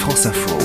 France Info.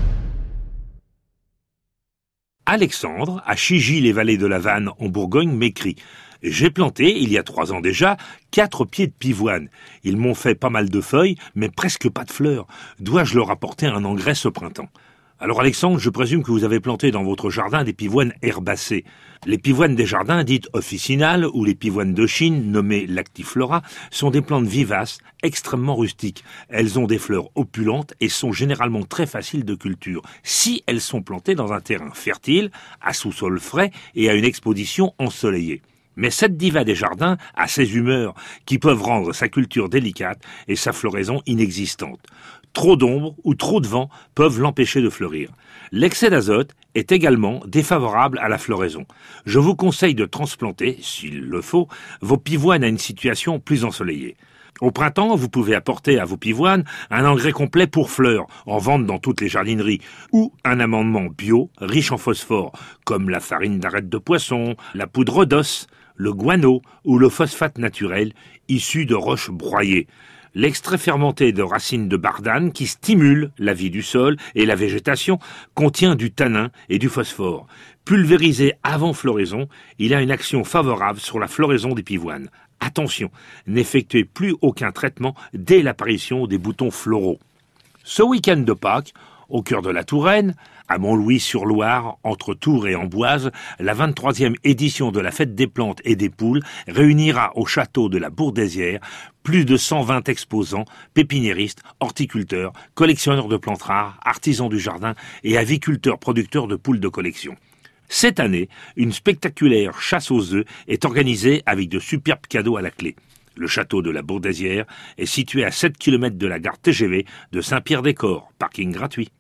Alexandre, à Chigy-les-Vallées de la Vanne, en Bourgogne, m'écrit « J'ai planté, il y a 3 ans déjà, 4 pieds de pivoine. Ils m'ont fait pas mal de feuilles, mais presque pas de fleurs. Dois-je leur apporter un engrais ce printemps ?» Alors Alexandre, je présume que vous avez planté dans votre jardin des pivoines herbacées. Les pivoines des jardins, dites officinales, ou les pivoines de Chine, nommées lactiflora, sont des plantes vivaces, extrêmement rustiques. Elles ont des fleurs opulentes et sont généralement très faciles de culture, si elles sont plantées dans un terrain fertile, à sous-sol frais et à une exposition ensoleillée. Mais cette diva des jardins a ses humeurs qui peuvent rendre sa culture délicate et sa floraison inexistante. Trop d'ombre ou trop de vent peuvent l'empêcher de fleurir. L'excès d'azote est également défavorable à la floraison. Je vous conseille de transplanter, s'il le faut, vos pivoines à une situation plus ensoleillée. Au printemps, vous pouvez apporter à vos pivoines un engrais complet pour fleurs, en vente dans toutes les jardineries, ou un amendement bio riche en phosphore, comme la farine d'arête de poisson, la poudre d'os, le guano ou le phosphate naturel issu de roches broyées. L'extrait fermenté de racines de bardane qui stimule la vie du sol et la végétation contient du tanin et du phosphore. Pulvérisé avant floraison, il a une action favorable sur la floraison des pivoines. Attention, n'effectuez plus aucun traitement dès l'apparition des boutons floraux. Ce week-end de Pâques, au cœur de la Touraine, à Montlouis-sur-Loire, entre Tours et Amboise, la 23e édition de la Fête des plantes et des poules réunira au château de la Bourdaisière plus de 120 exposants, pépiniéristes, horticulteurs, collectionneurs de plantes rares, artisans du jardin et aviculteurs producteurs de poules de collection. Cette année, une spectaculaire chasse aux œufs est organisée avec de superbes cadeaux à la clé. Le château de la Bourdaisière est situé à 7 km de la gare TGV de Saint-Pierre-des-Corps, parking gratuit.